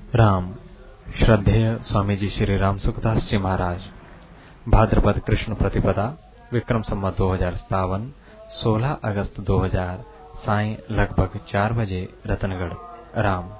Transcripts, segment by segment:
राम। श्रद्धेय स्वामी जी श्री राम सुखदास जी महाराज। भाद्रपद कृष्ण प्रतिपदा विक्रम संवत 2057 16 अगस्त 2000 सायं लगभग 4 बजे रतनगढ़। राम।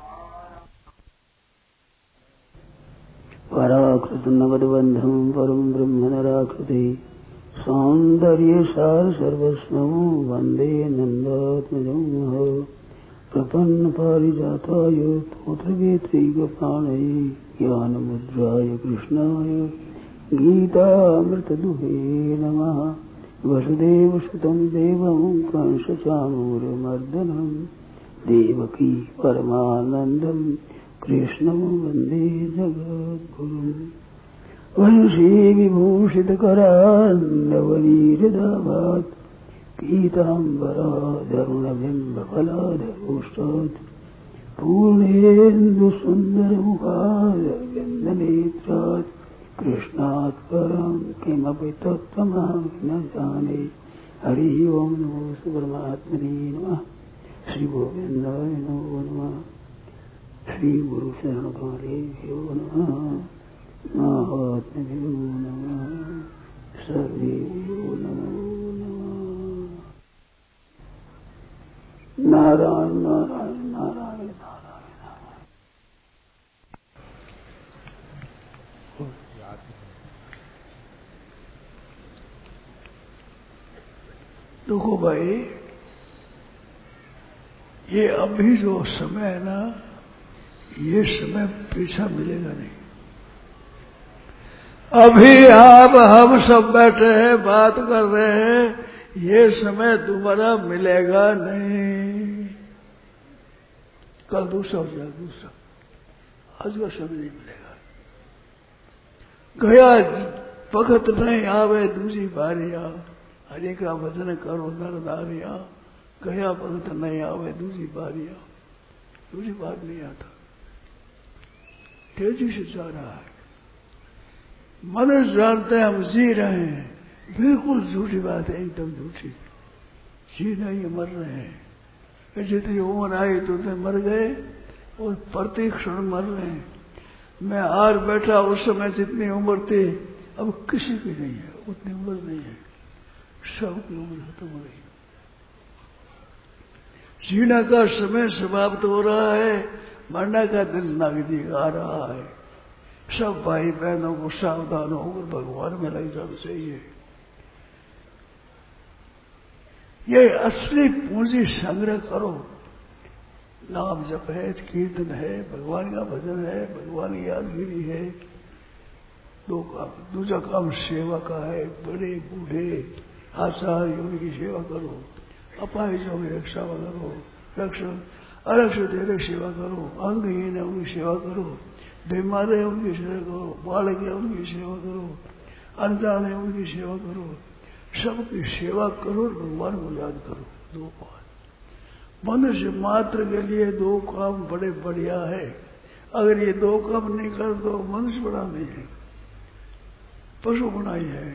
पराकृत नगदबंधम परम ब्रह्म नराकृति सौंदर्य सार सर्वस्वं वंदे नंदात्मजं प्रपन्न पारिजाताय तोत्रवेत्रैकपाणये ज्ञानमुद्राय कृष्णाय गीतामृतदुहे नमः। वसुदेवसुतं देवं कंसचाणूरमर्दनं देवकी परमानन्दं कृष्णं वन्दे जगद्गुरुम्। वंशी विभूषितकरान्नवनीरदाभात् पीताम्बराधरुणबिम्बफलाधरोष्टात् पूर्णेन्दुसुन्दरमुखारविन्दनेत्रात् कृष्णात् परं किमपि तत्त्वमहं न जाने। हरि ओं नमो परमात्मने नमः। श्री गोविन्दाय नमो नमः। श्री गुरु शरणकालेभ्यो नमः। महात्म्यो नमः। सर्वेभ्यो नमो नमः। नारायण नारायण नारायण नारायण। देखो भाई, ये अभी जो समय है ना, ये समय पीछा मिलेगा नहीं। अभी आप हम सब बैठे हैं, बात कर रहे हैं, ये समय दोबारा मिलेगा नहीं। कल दूसरा हो जाएगा, दूसरा। आज का समय नहीं मिलेगा। गया वक्त नहीं आवे दूसरी बारिया, हरि का भजन करो नर नारिया। गया वक्त नहीं आवे दूसरी बारिया, दूसरी बार नहीं आता। तेजी से जा रहा है। मनुष्य जानते हैं हम जी रहे हैं, बिल्कुल झूठी बात है, एकदम झूठी। जी नहीं, मर रहे हैं। जितनी उम्र आई तो मर गए और प्रति क्षण मर रहे हैं। मैं आज बैठा, उस समय जितनी उम्र थी अब किसी की नहीं है, उतनी उम्र नहीं है। सबकी उम्र खत्म हो गई। जीने का समय समाप्त हो रहा है, मरने का दिन नजदीक आ रहा है। सब भाई बहनों को सावधान होकर भगवान में लग जाना चाहिए। ये असली पूंजी संग्रह करो। नाम जप है, कीर्तन है, भगवान का भजन है, भगवान की यादगिरी है। दो काम। दूसरा काम सेवा का है। बड़े बूढ़े आचार्य उनकी सेवा करो, अपाहिजों की रक्षा करो, अरक्षित सेवा करो, अंगहीन है उनकी सेवा करो, बीमार है उनकी सेवा करो, बालक है उनकी सेवा करो, अनजान है उनकी सेवा करो। सबकी सेवा करो, भगवान को याद करो। दो बात। मनुष्य मात्र के लिए दो काम बड़े बढ़िया है। अगर ये दो काम नहीं कर तो मनुष्य बड़ा नहीं है, पशु बड़ा ही है।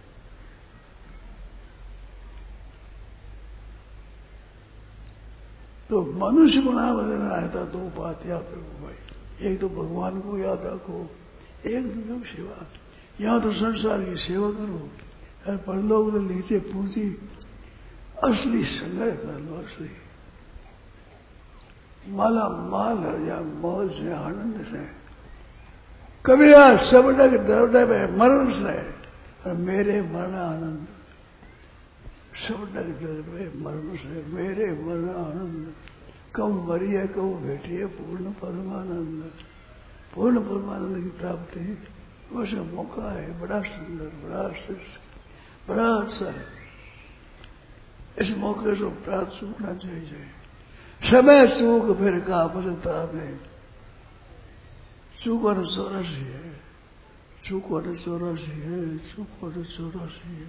तो मनुष्य बना बदलना है तो दो बात याद रखो भाई। एक तो भगवान को याद रखो, एक दूसरे की सेवा। यहाँ तो संसार की सेवा करो, और परलोक में नीचे पूंजी असली संग्रह कर लो। असली माला माल या मौज से, आनंद से। कबीरा सबक दर्द में मरण से, और मेरे मरण आनंद। सबक दर्द में मरण से, मेरे मरण आनंद। कब मरिए कब बैठिए पूर्ण परमानंद। पूर्ण परमानंद की प्राप्ति वैसे मौका है। बड़ा सुंदर, बड़ा श्रेष्ठ, बड़ा अच्छा है। इस मौके से प्राप्त सूखना चाहिए। समय चूक फिर का बदलता नहीं। चूक और 84 है, चूक और 84 है, चूक और 84 है।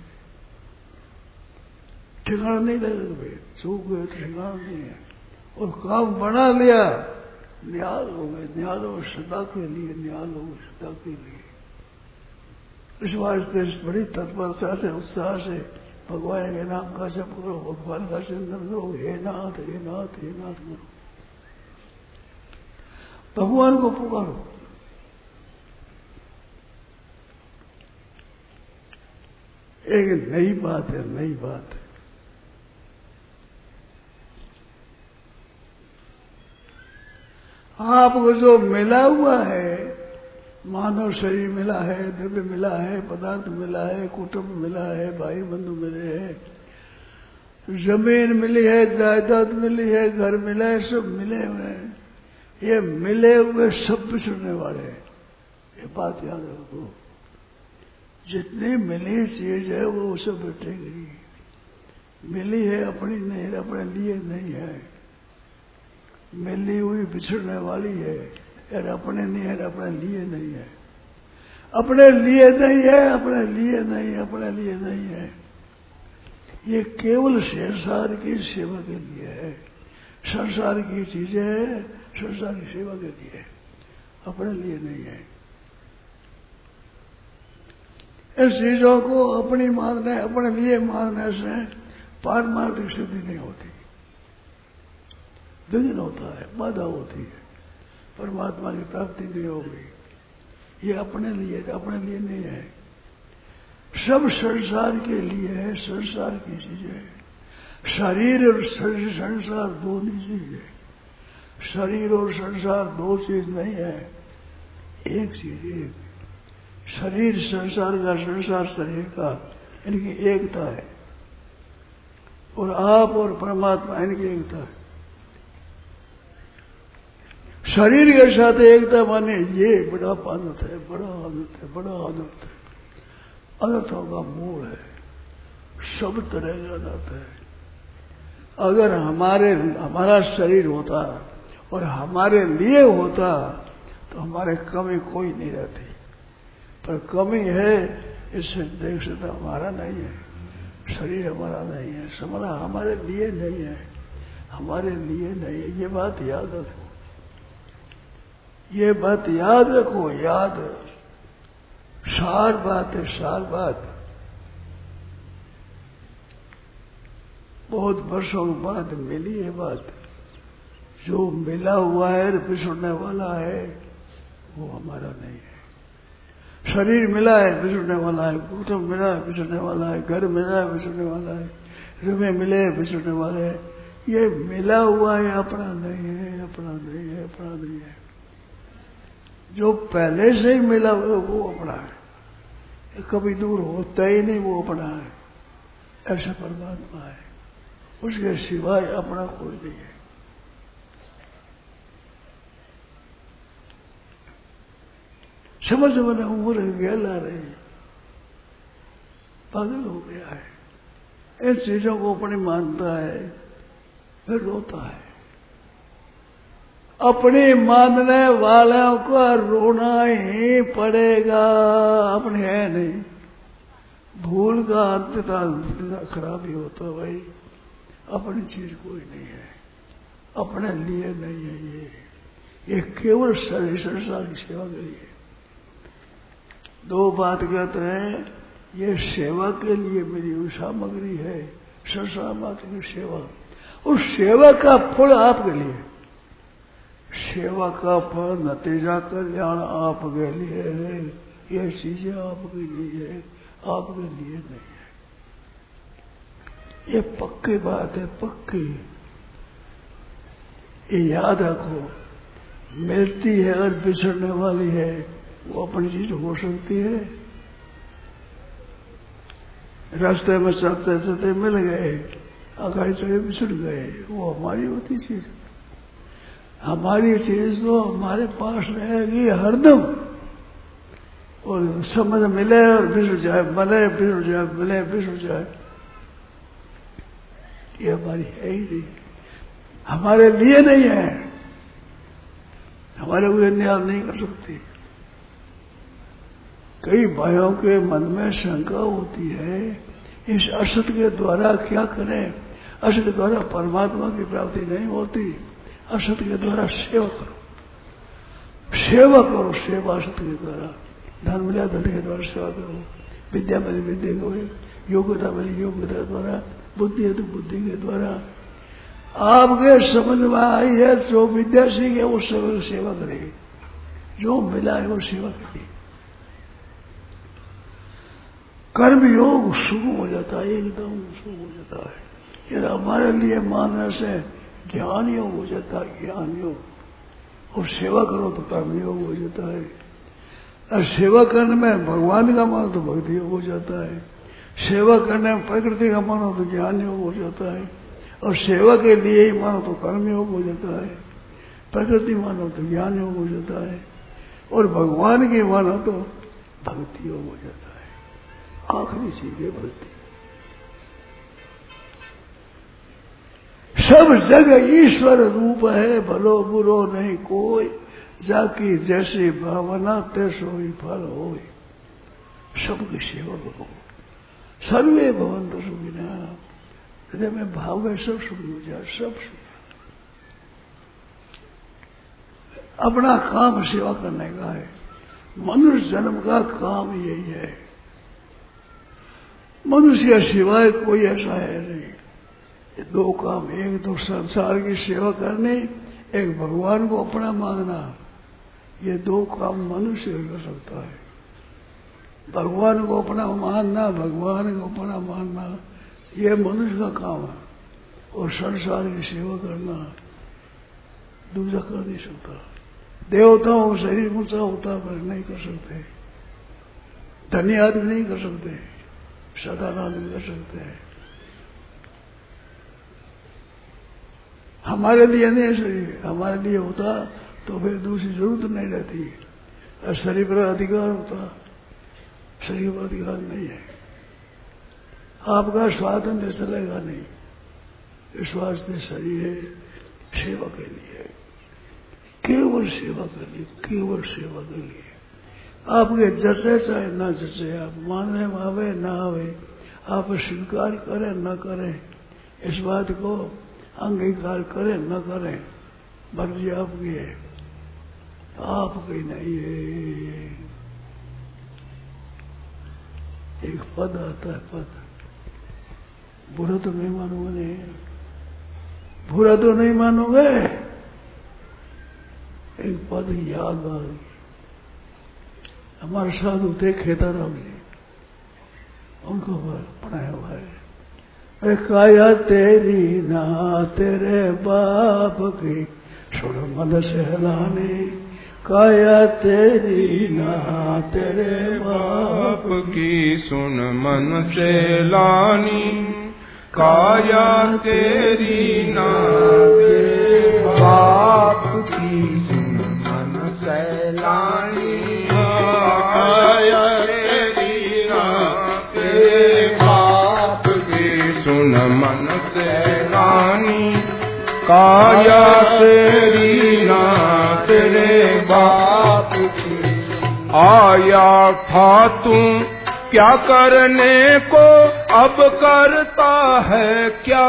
ठिकाना नहीं लगेगा भाई, चूक है ठिकाना नहीं है। और काम बना लिया, न्याल हो गए। न्याल हो सदा के लिए, न्याल हो सदा के लिए। इस वास्ते बड़ी तत्परता से, उत्साह से भगवान के नाम का जप करो, भगवान का चिंतन करो। हे नाथ हे नाथ हे नाथ करो। भगवान को पुकारो। एक नई बात है, नई बात है। आपको जो मिला हुआ है, मानव शरीर मिला है, द्रव्य मिला है, पदार्थ मिला है, कुटुंब मिला है, भाई बंधु मिले हैं, जमीन मिली है, जायदाद मिली है, घर मिला है, सब मिले हुए हैं। ये मिले हुए सब बिछड़ने वाले हैं, ये बात याद रखो। जितनी मिली चीज है वो सब बिटेगी। मिली है अपनी नहीं, अपने लिए नहीं है। मिली हुई बिछड़ने वाली है, यार अपने नहीं है, अपने लिए नहीं है। अपने लिए नहीं है, अपने लिए नहीं है, अपने लिए नहीं है। ये केवल संसार की सेवा के लिए है। संसार की चीजें संसार की सेवा के लिए, अपने लिए नहीं है। इन चीजों को अपनी मानने, अपने लिए मानने से पारमार्थिक सिद्धि नहीं होती, विघ्न होता है, बाधा होती है, परमात्मा की प्राप्ति नहीं होगी। ये अपने लिए, अपने लिए नहीं है। सब संसार के लिए है, संसार की चीजें। शरीर और संसार दो चीज है। शरीर और संसार दो चीज नहीं है, एक चीज, एक। शरीर संसार का, संसार शरीर का, इनकी एकता है। और आप और परमात्मा, इनकी एकता है। शरीर के साथ एकता माने ये बड़ा आनंद है, बड़ा आनंद है, बड़ा आनंद है। अनर्थों का मूल है, सब तरह का अनर्थ है। अगर हमारा शरीर होता और हमारे लिए होता तो हमारे कमी कोई नहीं रहती, पर कमी है, इससे देख सकता हमारा नहीं है, शरीर हमारा नहीं है, समझा हमारे लिए नहीं है, हमारे लिए नहीं है। ये बात याद रखो, ये बात याद रखो, याद। सार बात है, सार बात। बहुत वर्षों बाद मिली है बात। जो मिला हुआ है, बिछड़ने वाला है, वो हमारा नहीं है। शरीर मिला है, बिछड़ने वाला है। कुटुंब मिला है, बिछड़ने वाला है। घर मिला है, बिछड़ने वाला है। रुपये मिले हैं, बिछड़ने वाले हैं। ये मिला हुआ है, अपना नहीं है, अपना नहीं है, अपना नहीं है। जो पहले से ही मिला हुआ वो अपना है, कभी दूर होता ही नहीं, वो अपना है। ऐसा परमात्मा है, उसके सिवाय अपना कोई नहीं है। समझ में उम्र गहला रही, पागल हो गया है। इन चीजों को अपनी मानता है, फिर रोता है। अपने मानने वालों को रोना ही पड़ेगा, अपने है नहीं। भूल का अंत खराब ही होता भाई। अपनी चीज कोई नहीं है, अपने लिए नहीं है। ये केवल शरीर संसार की सेवा के लिए। दो बात कहते हैं, ये सेवा के लिए मेरी हुई सामग्री है, संसार मात्र की सेवा। उस सेवा का फल आपके लिए, सेवा का फल नतीजा कल्याण आपके लिए है। ये चीजें आपके लिए है, आपके लिए नहीं है। ये पक्की बात है, पक्की। ये याद रखो, मिलती है और बिछड़ने वाली है, वो अपनी चीज हो सकती है। रास्ते में चलते चलते मिल गए, आगे चले बिछड़ गए, वो हमारी होती चीज। हमारी चीज तो हमारे पास रहेगी हरदम। और समझ मिले और बिछड़ जाए, मिले बिछड़ जाए, मिले बिछड़ जाए, ये हमारी है ही नहीं, हमारे लिए नहीं है, हमारे कोई न्याय नहीं कर सकती। कई भाइयों के मन में शंका होती है, इस असत के द्वारा क्या करें? असत के द्वारा परमात्मा की प्राप्ति नहीं होती। असत के द्वारा सेवा करो, सेवा करो, सेवा असत के द्वारा। धन मिला धन के द्वारा सेवा करो, विद्या मिली विद्या करो, योग्यता मिली योग्यता के द्वारा, बुद्धि है तो बुद्धि के द्वारा। आपके समझ में आई है जो विद्या सीखे वो सेवा करेगी, जो मिला है वो सेवा करेगी। कर्म योग सुगम हो जाता है, एकदम सुगम हो जाता है। कि हमारे लिए मानने से ज्ञान योग हो जाता है, ज्ञान योग। और सेवा करो तो कर्म योग हो जाता है, और सेवा करने में भगवान का मानो तो भक्ति योग हो जाता है, सेवा करने में प्रकृति का मानो तो ज्ञान योग हो जाता है, और सेवा के लिए ही मानो तो कर्म योग हो जाता है, प्रकृति मानो तो ज्ञान योग हो जाता है, और भगवान की मानो तो भक्ति योग हो जाता है। आखिरी चीज है भक्ति। सब जगह ईश्वर रूप है, भलो बुरो नहीं कोई, जाकी जैसी भावना तैसो ही फल होए। सबकी सेवा करो, सर्वे भवन्तु सुखिनः। हृदय में भाव है सब सुखी हो जाए, सब सुखी। अपना काम सेवा करने का है, मनुष्य जन्म का काम यही है। मनुष्य सिवाय कोई ऐसा है नहीं। ये दो काम, एक तो संसार की सेवा करनी, एक भगवान को अपना मानना। ये दो काम मनुष्य कर सकता है। भगवान को अपना मानना, भगवान को अपना मानना, ये मनुष्य का काम है। और संसार की सेवा करना दूसरा कर नहीं सकता। देवताओं को शरीर ऊंचा होता पर नहीं कर सकते, धनी आदमी नहीं कर सकते, साधारण आदमी कर सकते हैं। हमारे लिए नहीं शरीर, हमारे लिए होता तो फिर दूसरी जरूरत नहीं रहती। और शरीर पर अधिकार होता, शरीर पर अधिकार नहीं है। आपका स्वातंत्र चलेगा नहीं, इस वास्ते शरीर है सेवा के लिए, केवल सेवा के लिए, केवल सेवा के लिए। आपके जचे चाहे ना जचे, आप मानने में आवे ना आवे, आप स्वीकार करें न करें, इस बात को अंगीकार करें न करें, मर्जी आपकी है, आपकी नहीं है। एक पद आता है, पद बुरा तो नहीं मानोगे, नहीं बुरा तो नहीं मानोगे। एक पद याद आ गई। हमारे साधु थे खेताराम जी, उनको पढ़ाया हुआ है। काया तेरी ना तेरे बाप की सुन मन सहलानी, काया तेरी ना तेरे बाप की सुन मन सहलानी, काया तेरी ना तेरे बाप की सुन मन सहलानी, काया तेरी ना तेरे बाप की सुन मन सहलानी, काया तेरी ना तेरे बाप की। आया था तू क्या करने को, अब करता है क्या,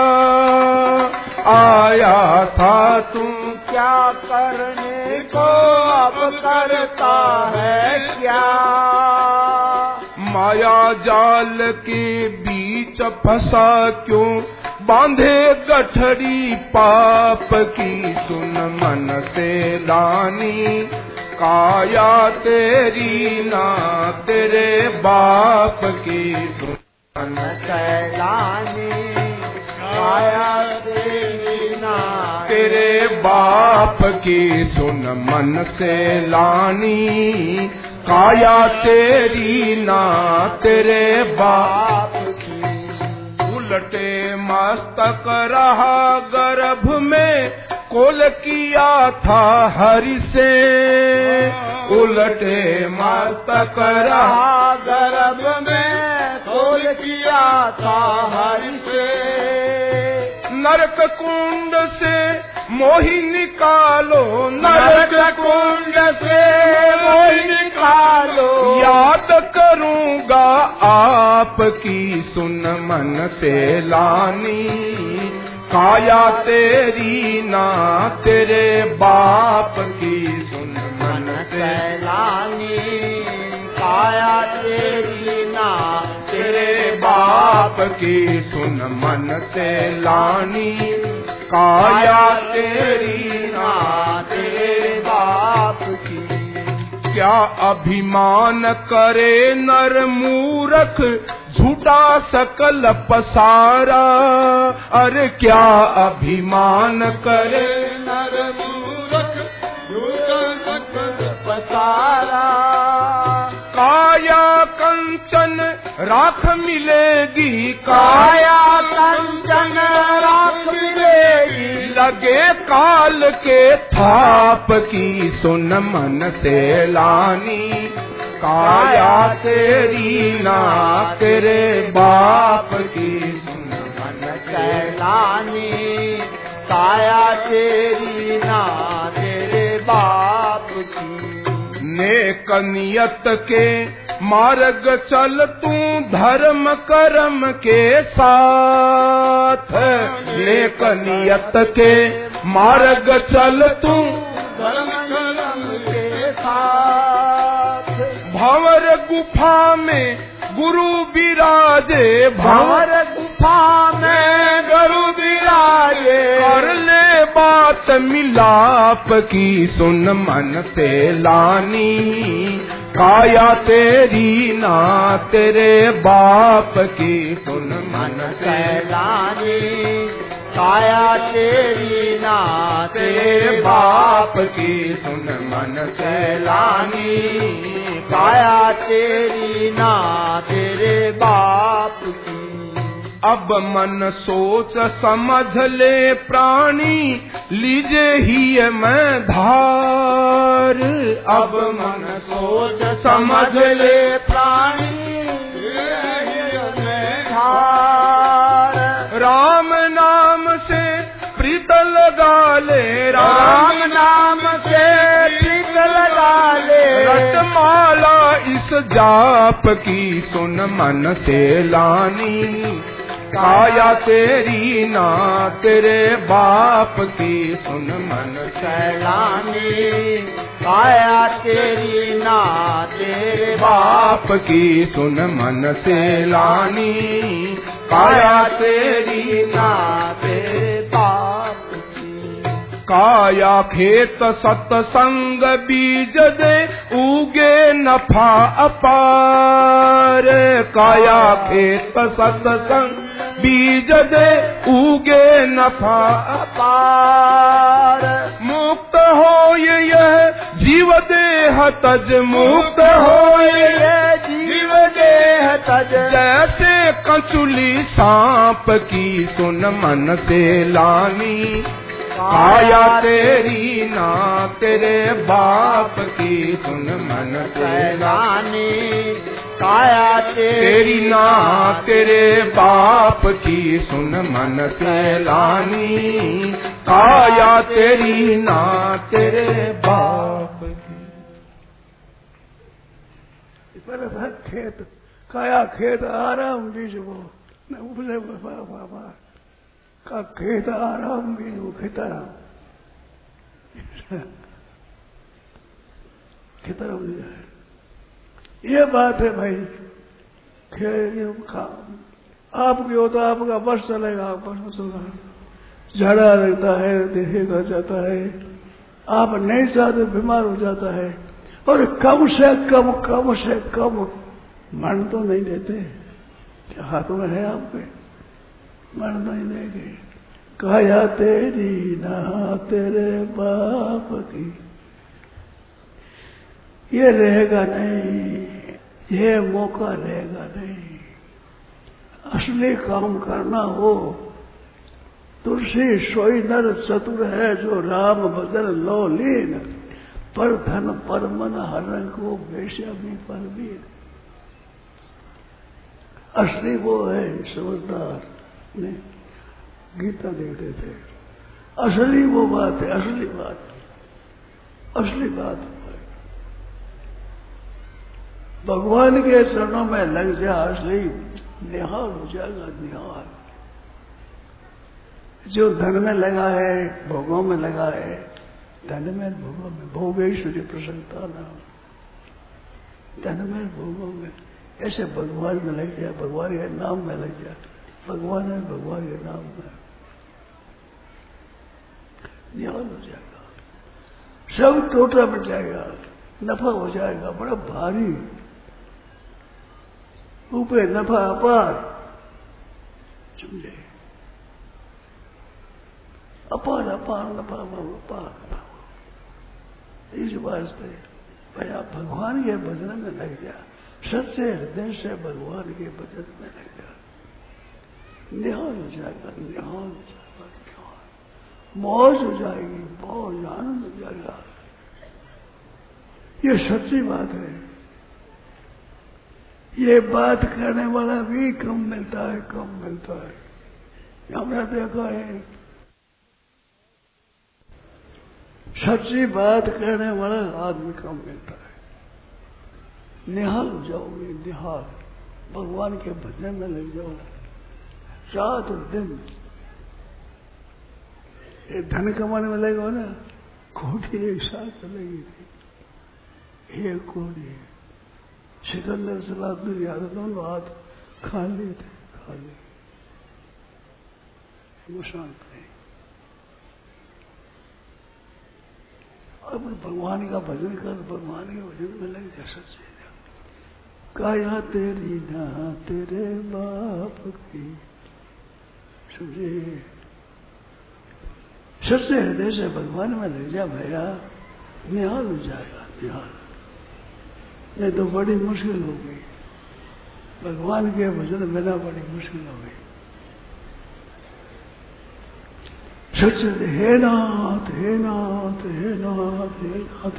आया था तू क्या करने को, अब करता है क्या। माया जाल के बीच फंसा क्यों, बांधे गठरी पाप की सुन मन से लानी, काया तेरी ना तेरे बाप की सुन मन से लानी, काया तेरी ना तेरे बाप की सुन मन से लानी, काया तेरी ना तेरे बाप की। उलटे मस्तक रहा गर्भ में, कोल किया था हरि से, उलटे मस्तक रहा गर्भ में, कोल किया था हरि से। नरक कुंड से मोहि निकालो, नरक कुंड से मोहि निकालो, याद करूंगा आपकी सुन मन से लानी, काया तेरी ना तेरे बाप की सुन मन से लानी, काया तेरी ना तेरे बाप की सुन मन से लानी, काया तेरी ना तेरे बाप की। क्या अभिमान करे नर मूरख, झूठा सकल पसारा। अरे क्या अभिमान करे नर मूरख, झूठा सकल पसारा। काया कंचन राख मिलेगी, काया कंचन राख मिलेगी। लगे काल के थाप की, सुन मन से लानी। काया तेरी ना तेरे बाप की, सुन मन से लानी। काया तेरी ना तेरे बाप की। नेक नियत के मार्ग चल तू, धर्म कर्म के साथ। नेक नियत के मार्ग चल तू, धर्म कर्म के साथ। भंवर गुफा में गुरु विराजे, भंवर गुफा में गुरु विराजे। कर ले बात मिलाप की, सुन मन से लानी। काया तेरी ना तेरे बाप की, सुन मन से लानी। काया तेरी ना तेरे बाप की, सुन मन से लानी। काया तेरी ना तेरे बाप की। अब मन सोच समझ ले प्राणी, लीजे ही मैं धार। अब मन सोच समझ ले प्राणी, लीजे ही मैं धार। राम नाम से प्रीत लगा ले, राम नाम से प्रीत लगा ले। रटमाला इस जाप की, सुन मन से लानी। काया तेरी ना तेरे बाप की, सुन मन से लानी। काया तेरी ना तेरे बाप की, सुन मन से लानी। काया तेरी ना तेरे बाप की। काया खेत सत्संग बीज दे, उगे नफा अपार। काया खेत सत्संग बीज दे, उगे नफा अपार। मुक्त हो यह जीव देह तज, मुक्त हो यह जीव देह तज। जैसे कंचुली सांप की, सुन मन से लानी। काया तेरी ना तेरे बाप की, सुन मन से लानी। काया तेरी ना तेरे बाप की, सुन मन से लानी। काया तेरी ना तेरे बाप की। पहले था खेत, काया खेत आराम बीज वो न उपजे बाबा का खेत आराम बीज वो खेताराम खेताराम ये बात है भाई। आपकी हो तो आपका बस चलेगा, बस चलेगा। झाड़ा रहता है, देखेगा जाता है, आप नहीं चाहते बीमार हो जाता है। और कम से कम मन तो नहीं देते, क्या हाथों में है आपके? मन नहीं देंगे। काया तेरी ना तेरे बाप की, ये रहेगा नहीं, ये मौका रहेगा नहीं। असली काम करना हो, तुलसी सोई नर चतुर है, जो राम बदल लो लीन। पर धन पर मन हरण को बेशा भी परवीन। असली वो है समझदार ने गीता देते थे। असली वो बात है, असली बात है। भगवान के चरणों में लग जा, असली निहाल हो जाएगा, निहाल। जो धन में लगा है, भोगों में लगा है, धन में भोगों में, भोगेश्वरी प्रसन्नता नाम, धन में भोगों में, ऐसे भगवान में लग जाए, भगवान के नाम में लग जाए। भगवान है, भगवान के नाम में। निहाल हो जाएगा, सब टोटा मिट जाएगा, नफा हो जाएगा, बड़ा भारी, ऊपर नफा अपार, समझे, अपार अपार नफा अपार। इस वास्ते भाई आप भगवान के भजन में लग जा, सच्चे हृदय से भगवान के भजन में लग जा, निहाल हो जाएगा, निहाल हो जाएगा, निहाल, मौज हो जाएगी, मौज आनंद हो जाएगा। ये सच्ची बात है। ये बात करने वाला भी कम मिलता है, कम मिलता है। हमने देखा है सच्ची बात करने वाला आदमी कम मिलता है। निहाल हो जाओगे, निहाल, भगवान के भजन में लग जाओ, रात और दिन। ये धन कमाने में लगे हो ना, कोठी एक साथ चलेगी थी, एक कोठी, सिकंदर सलाहुद्दीन याद, दोनों हाथ खाली थे, खाली, वो शांत नहीं। अब भगवान का भजन कर, भगवान के भजन में लग जा, सच्चे काया तेरी ना तेरे बाप की, समझे, सच्चे हृदय से भगवान में लग जा भैया, निहाल हो जाएगा, निहाल। नहीं तो बड़ी मुश्किल हो गई, भगवान के भजन बिना बड़ी मुश्किल हो गई। सच्चे हे नाथ, हे नाथ, हे नाथ, हे नाथ,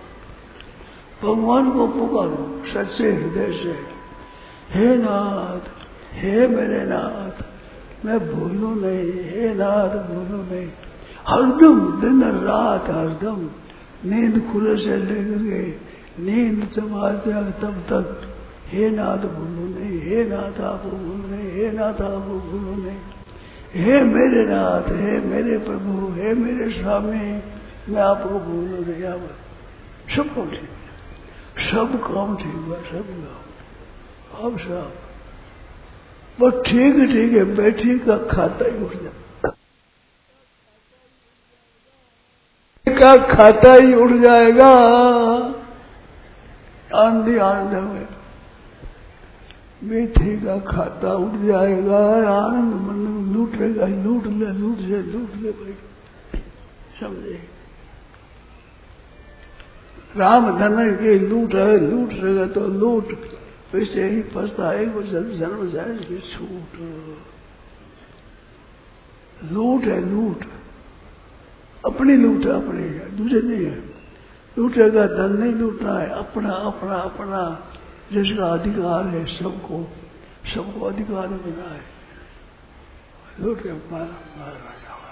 भगवान को पुकारो सच्चे हृदय से, हे नाथ, हे मेरे नाथ, मैं भूलूं नहीं, हे नाथ भूलूं नहीं, हरदम दिन रात, हरदम नींद खुले से लेकर के नींद जब आ जाए तब तक, हे नाथ भूलूं नहीं, हे नाथ आप भूलूं नहीं, हे नाथ आप भूलूं नहीं, हे मेरे नाथ, हे मेरे प्रभु, हे मेरे स्वामी, मैं आपको भूलूं नहीं। आप सब काम ठीक है, सब काम ठीक हुआ, सब काम अब सब वो ठीक है, बैठी का खाता ही उठ जाएगा, का खाता ही उठ जाएगा। आंधी आनंद में बैठी का खाता उठ जाएगा, आनंद मन लूटेगा, लूट ले भाई, समझे, राम धन के लूट है, लूट रहेगा तो लूट, वैसे ही पछताएगा जन्म जाएगी छूट। लूट है, लूट अपनी लूट है, अपनी है, दूसरे नहीं है। लूटेगा धन नहीं लूटना है, अपना अपना अपना, जिसका अधिकार है, सबको सबको अधिकार मिला है, लूट के मारा जाओगा।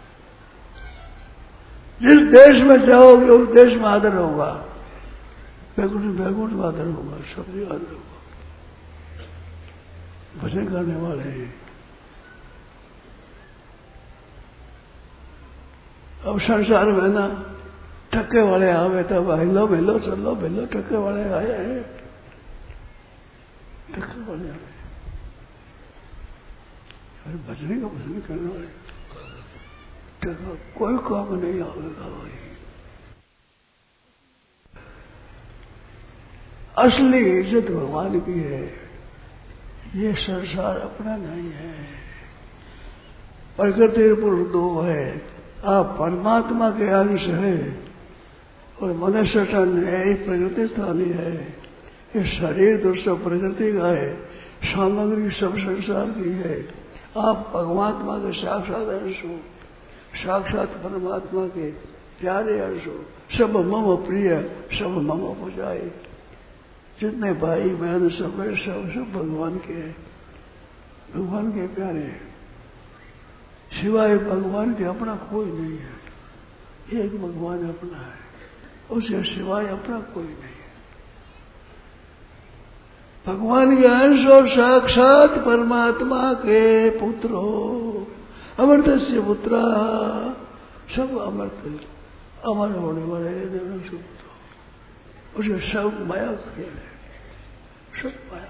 जिस देश में जाओगे उस देश में आदर होगा, बैकुंठ में आदर होगा, सब जगह आदर होगा। भजन करने वाले हैं। अब संसार में ना टक्के वाले आवे तब हिलो मिलो चलो मिलो, टक्के वाले आए हैं, टक्के वाले आए। अरे भजने का भजन करने वाले टक्का कोई काम नहीं आवेगा भाई। असली इज्जत भगवान की है, ये संसार अपना नहीं है। प्रकृति पुरुष दो है, आप परमात्मा के अंश है और मनुष्य तन है, प्रकृति स्थानीय है। ये शरीर तो सब प्रकृति का है, सामग्री सब संसार की है। आप परमात्मा के साक्षात अंश हो, साक्षात परमात्मा के प्यारे अंश हो। सब मम प्रिय, सब मम पूजाए। जितने भाई बहन सब सब भगवान के हैं, भगवान के प्यारे हैं। सिवाय भगवान के अपना कोई नहीं है, एक भगवान अपना है, उसके सिवाय अपना कोई नहीं है। भगवान के अंश और साक्षात परमात्मा के पुत्र हो, अमृतस्य पुत्र, सब अमृत अमर होने वाले देवों उसे सब माया खेल है, सब माया।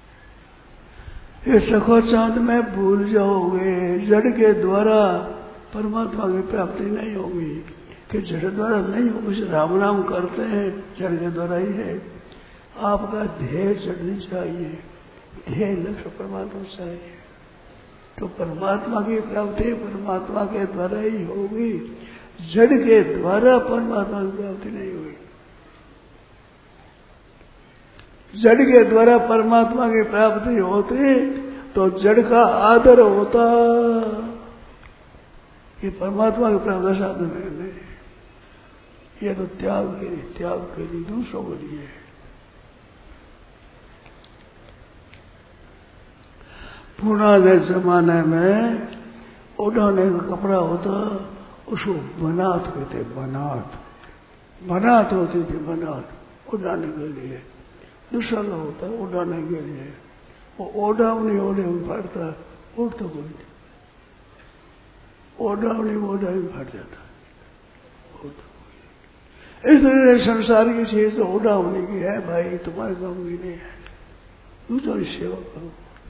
ये सखो चांद में भूल जाओगे, जड़ के द्वारा परमात्मा की प्राप्ति नहीं होगी कि जड़ द्वारा नहीं होगी। राम राम करते हैं जड़ के द्वारा ही है। आपका ध्येय चढ़नी चाहिए, ध्येय लक्ष्य परमात्मा चाहिए। तो परमात्मा की प्राप्ति परमात्मा के द्वारा ही होगी, जड़ के द्वारा परमात्मा की प्राप्ति नहीं होगी। जड़ के द्वारा परमात्मा की प्राप्ति होती तो जड़ का आदर होता। ये परमात्मा की प्राप्ति साधन है नहीं, ये तो त्याग के लिए दूसरों के लिए। पुराने जमाने में उड़ाने का कपड़ा होता, उसको बनात कहते, बनात होती थी, बनात उड़ाने के लिए। दूसरा का होता है उड़ाने के लिए, वो ओढ़ावनी ओढ़े में फटता, उड़ तो कोई नहीं, ओढ़ावनी में फट जाता। इसलिए संसार की चीज तो उड़ावनी की है भाई, तुम्हारे काम की नहीं है। दूसरी सेवा करो,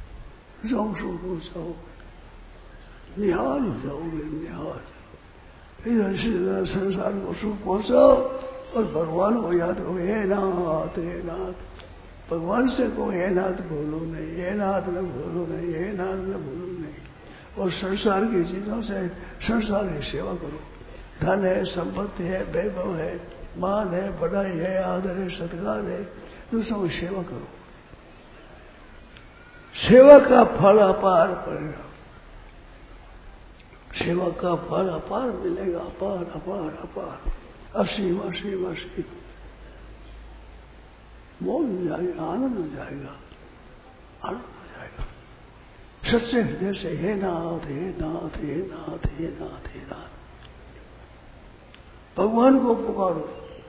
जाओ निहाल हो जाओगे, निहाल। इधर संसार को सुख पहुंचाओ और भगवान को याद करो, हे नाथ हे नाथ। भगवान से को हे नाथ भूलो नहीं, हे नाथ न भूलो नहीं, हे नाथ न भूलो नहीं। और संसार की चीजों से संसार की सेवा करो। धन है, संपत्ति है, वैभव है, मान है, बड़ाई है, आदर है, सत्कार है, दूसरों की सेवा करो। सेवा का फल अपार पड़ेगा, सेवा का फल अपार मिलेगा, अपार अपार अपार, असीम असीम असीम। मौज हो जाएगा, आनंद हो जाएगा, आनंद हो जाएगा। सच्चे हृदय से हे नाथ हे नाथ हे नाथ हे नाथ हे नाथ भगवान को पुकारो।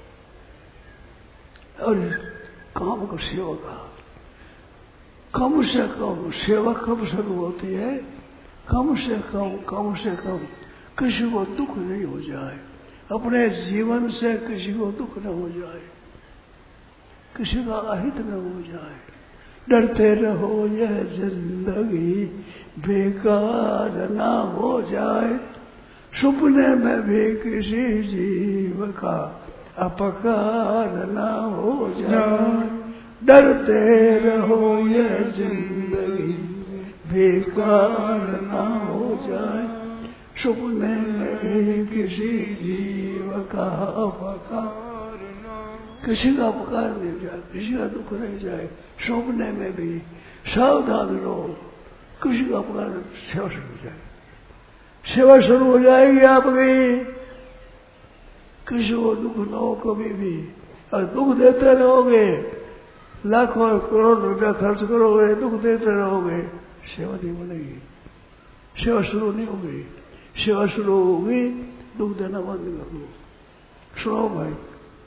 और काम को सेवा का कम से कम सेवा कब शुरू होती है? कम से कम किसी को दुख नहीं हो जाए, अपने जीवन से किसी को दुख न हो जाए, किसी का अहित न हो जाए। डरते रहो यह जिंदगी बेकार ना हो जाए, सपने में भी किसी जीव का अपकार ना हो जाए। डरते रहो यह जिंदगी बेकार ना हो जाए, सपने में भी किसी जीव का अपकार ना, किसी का अपकार नहीं जाए, किसी का दुख नहीं जाए। सपने में भी सावधान रहो, किसी का अपकार सेवा शुरू हो जाए, सेवा शुरू हो जाएगी आपकी। किसी को दुख न हो कभी भी, और दुख देते रहोगे, लाखों करोड़ रुपया खर्च करोगे, दुख देते रहोगे, सेवा नहीं बनेगी, सेवा शुरू नहीं होगी। सेवा शुरू होगी, दुख देना बंद कर दो। सुनो भाई।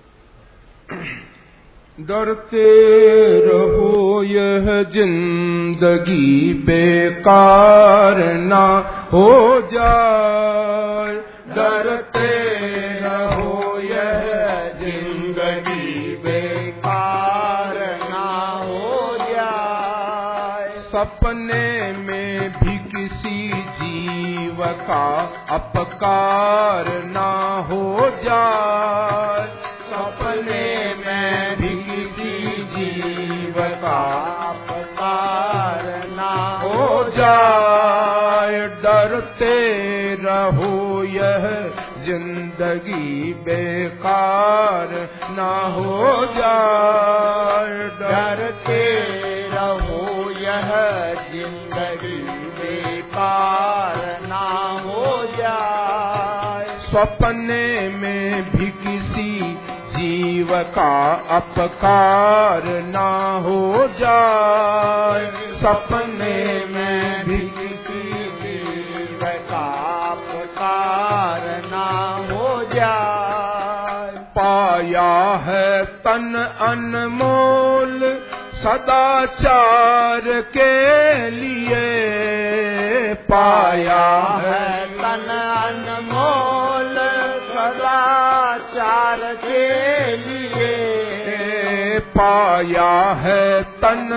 डरते रहो यह जिंदगी बेकार ना हो जाए, डरते रहो यह जिंदगी बेकार ना हो जाए। सपने में भी किसी जीव का अपकार ना हो जाए, सपने में भी किसी जीव का अपकार ना हो जाए। डरते रहो यह जिंदगी बेकार ना हो जाए, डरते रहो यह जिंदगी बेकार ना हो जाए। सपने में भी किसी जीव का अपकार ना हो जाए, सपने में भी किसी जीव का अपकार ना हो जाए। पाया है तन अनमोल सदाचार के लिए, पाया है तन अनमोल सदाचार के लिए, पाया है तन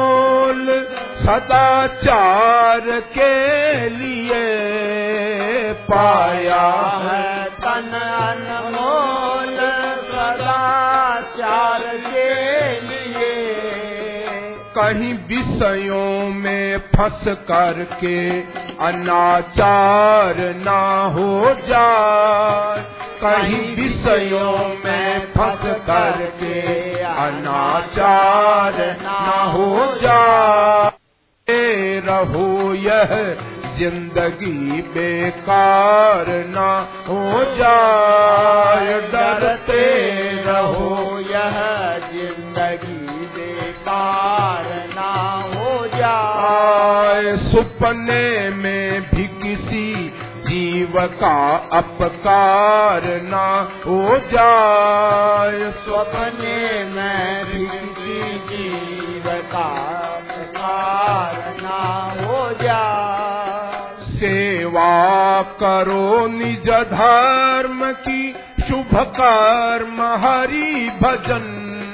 अनमोल सदाचार के लिए, पाया है तन अनमोल सदाचार के लिए। कहीं विषयों में फंस करके अनाचार ना हो जाए, कहीं विषयों में फंस करके अनाचार ना हो जाए। रहो यह जिंदगी बेकार ना हो जाए, डरते रहो यह जिंदगी बेकार ना हो जाए। सुपने में भी किसी जीव का अपकार ना हो जाए, स्वप्ने में भी किसी जीव का अपकार ना हो जाए। सेवा करो निज धर्म की शुभ कर्म हरि भजन,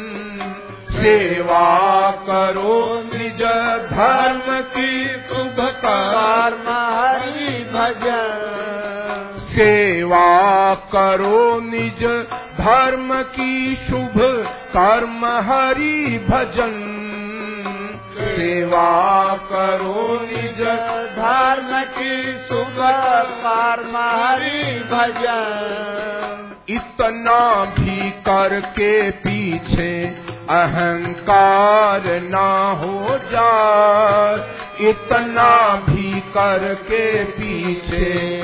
सेवा करो निज धर्म की शुभ कर्म हरि भजन। सेवा करो निज धर्म की शुभ कर्म हरि भजन, सेवा करो निज धर्म की शुभ कर्म हरि भजन। इतना भी करके पीछे अहंकार ना हो जाए, इतना भी करके पीछे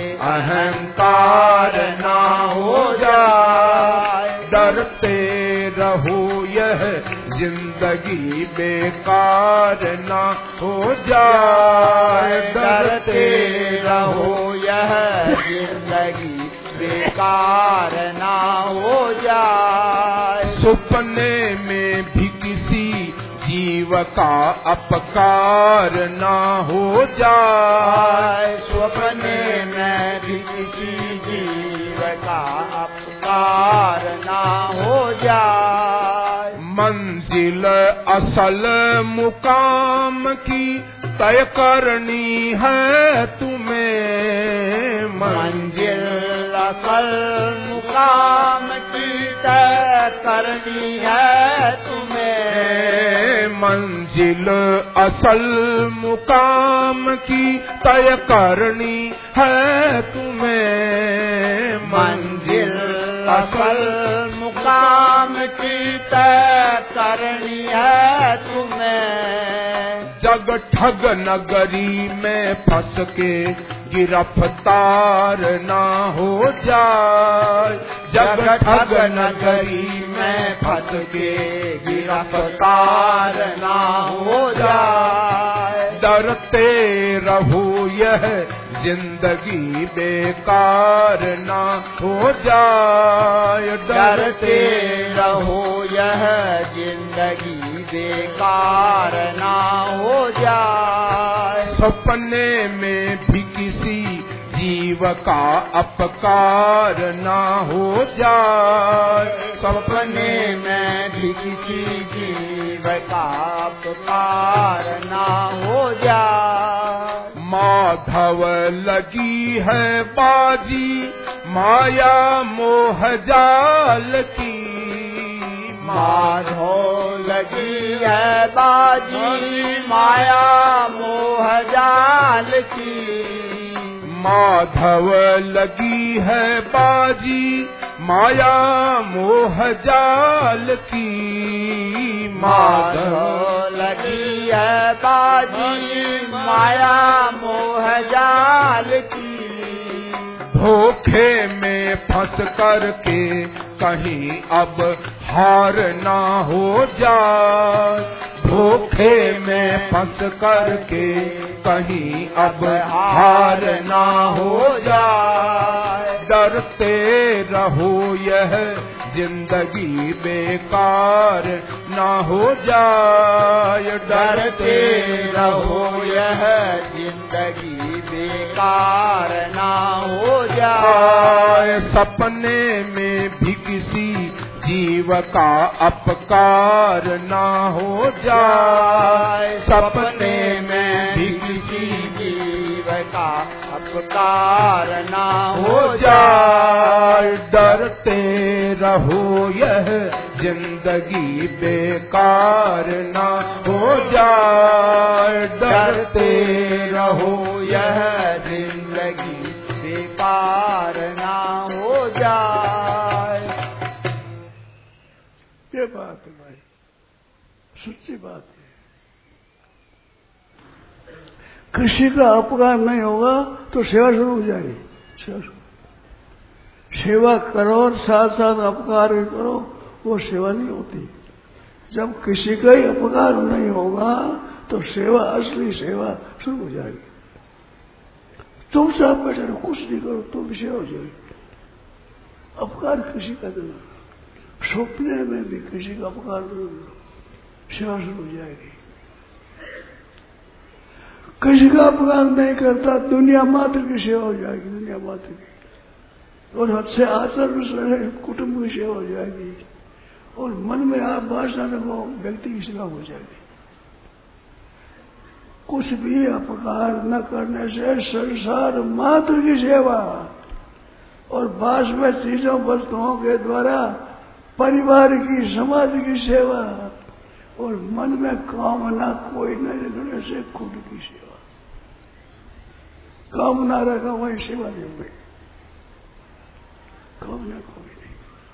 अहंकार ना हो जाए। डरते रहो यह जिंदगी बेकार ना हो जाए, डरते रहो यह जिंदगी बेकार ना हो जाए। सुपने में भी किसी जीव का अपकार ना हो जाए, स्वप्ने में भी किसी जीव का अपकार ना हो जाए। मंजिल असल मुकाम की तय करनी है तुम्हें, मंजिल असल मुकाम की तय करनी है तुम्हें। मंजिल असल मुकाम की तय करनी है तुम्हें, मंजिल असल मुकाम की तय करनी है तुम्हें। जग ठग नगरी में फंस के गिरफ्तार ना हो जाए, जग ठग नगरी में फंस के गिरफ्तार ना हो जाए। डरते रहो यह जिंदगी बेकार ना हो जाए, डरते रहो यह जिंदगी बेकार ना हो जाए। सपने में भी किसी जीव का अपकार ना हो जाए, सपने में भी किसी जीव का अपकार ना हो जाए। माधव लगी है बाजी माया मोह जाल की, माधव लगी है बाजी माया मोह जाल की। माधव लगी है बाजी माया मोह जाल की, माधव लगी है बाजी माया मोह जाल की। धोखे में फंस करके कहीं अब हार ना हो जाए, धोखे में फंस करके कहीं अब हार ना हो जाए। डरते रहो यह जिंदगी बेकार ना हो जाए, डरते रहो यह जिंदगी बेकार ना हो जाए। सपने में भी किसी जीव का अपकार ना हो जाए, सपने में भी किसी जीव का उपकार ना हो जाए। डरते रहो यह जिंदगी बेकार ना हो जाए। डरते रहो यह जिंदगी बेकार ना हो जाए। ये बात है भाई, सच्ची बात है। किसी का अपकार नहीं होगा तो सेवा शुरू हो जाएगी। सेवा करो और साथ साथ अपकार भी करो, वो सेवा नहीं होती। जब किसी का ही अपकार नहीं होगा तो सेवा, असली सेवा शुरू हो जाएगी। चुपचाप बैठे रहो, कुछ नहीं करो तो भी सेवा हो जाएगी। अपकार किसी का देना, सपने में भी किसी का अपकार नहीं करो, सेवा शुरू हो जाएगी। किसी का अपकार नहीं करता, दुनिया मात्र की सेवा हो जाएगी, दुनिया मात्र की। और हद से आचरण से कुटुंब की सेवा हो जाएगी। और मन में आप भाषा रखो, व्यक्ति की सेवा हो जाएगी। कुछ भी अपकार न करने से संसार मात्र की सेवा और बास में चीजों वस्तुओं के द्वारा परिवार की, समाज की सेवा और मन में कामना कोई न रखने से खुद की सेवा। कामना रखा वही सेवा नहीं हुई, कामना कोई नहीं।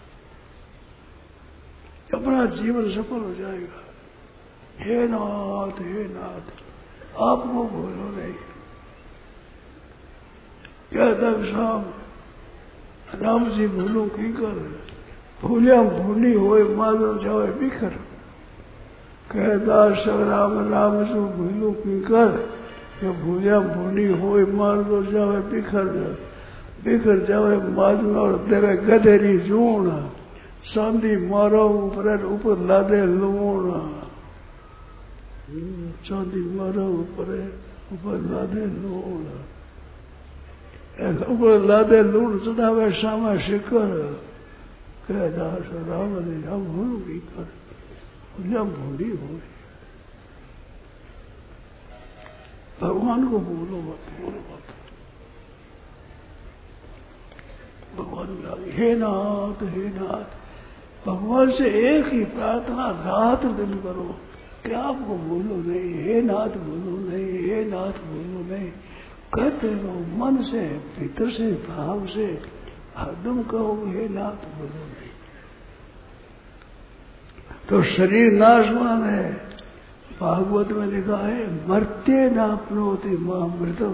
अपना जीवन सफल हो जाएगा। हे नाथ, हे नाथ, आपको भूलो नहीं। क्या तक शाम राम जी भूलो की कर, भूलिया भूली होए माधव जावे बिखर। कहदास राम राम सु भूलो की कर, भूलिया भूली होए माधव जावे बिखर। बिखर जावे माधव और देवे गधेरी जूण। चांदी मारो ऊपर लादे लूण। चांदी मारो ऊपर लादे लूण। ऊपर लादे लूण चढ़ावे सामा शिकर। कहदास राम ने राम भूलो की कर, भूलिया भूली होए। भगवान को बोलो मत, बोलो मत। भगवान लागे, हे नाथ, हे नाथ। भगवान से एक ही प्रार्थना रात दिन करो कि आपको बोलो नहीं, हे नाथ बोलो नहीं, हे नाथ बोलो नहीं। कहते रहो मन से, भीतर से, भाव से हरदम कहो हे नाथ बोलो नहीं। तो शरीर नाशवान है। भागवत में लिखा है मर्त्य नाप्नोति महामृतम।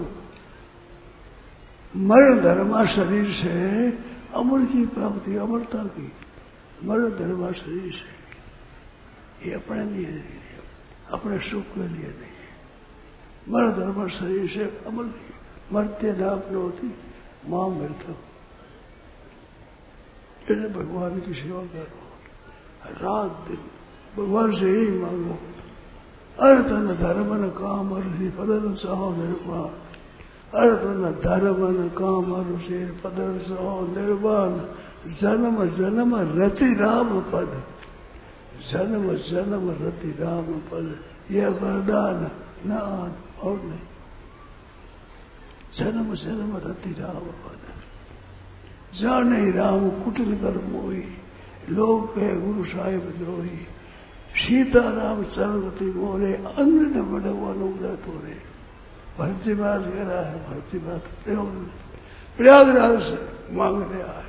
मरण धर्मा शरीर से अमर की प्राप्ति, अमरता की। मरण धर्मा शरीर से, ये अपने लिए नहीं, अपने सुख के लिए नहीं है। मरण धर्मा शरीर से अमर की। मर्त्य नाप्नोति महामृतम। इन्हें भगवान की सेवा करो रात दिन, भगवान से ही मांगो। अर्थन धर्मन काम अरुषि पदन सहो निर्वाण। अर्थन धर्मन काम अरुषि पदन सहो निर्वाण। जन्म जन्म रति राम पद, जन्म जन्म रति राम पद। यह वरदान न और नहीं। जन्म जन्म रति राम पद। जाने राम कुटिल कर मोही, लोग कहे गुरु साहिब द्रोही। सीताराम चरणवती मोरे, अन्य न बड़े अनुग्रह तोरे। भक्ति बात कह रहा है, भक्ति बात प्रयागराज से मांगने आए।